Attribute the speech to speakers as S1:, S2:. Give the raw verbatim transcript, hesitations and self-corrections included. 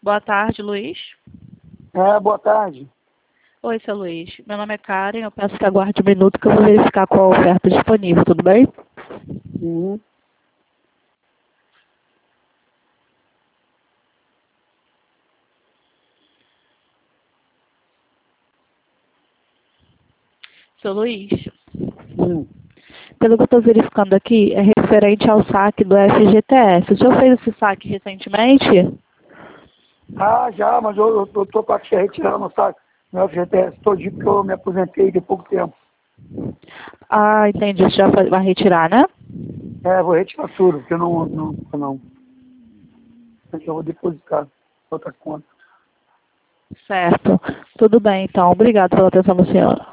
S1: Boa tarde, Luiz.
S2: É, boa tarde.
S1: Oi, seu Luiz. Meu nome é Karen. Eu peço que aguarde um minuto que eu vou verificar qual a oferta disponível, tudo bem?
S2: Uhum.
S1: Seu Luiz,
S2: Hum.
S1: pelo que eu estou verificando aqui, é referente ao saque do F G T S. O senhor fez esse saque recentemente?
S2: Ah, já, mas eu, eu, eu tô para retirar no saco meu F G T S todinho porque eu me aposentei de pouco tempo.
S1: Ah, entendi. Você já fa- vai retirar, né?
S2: É, vou retirar tudo, porque eu não, não, não. Eu vou depositar outra conta.
S1: Certo. Tudo bem, então. Obrigado pela atenção do senhor.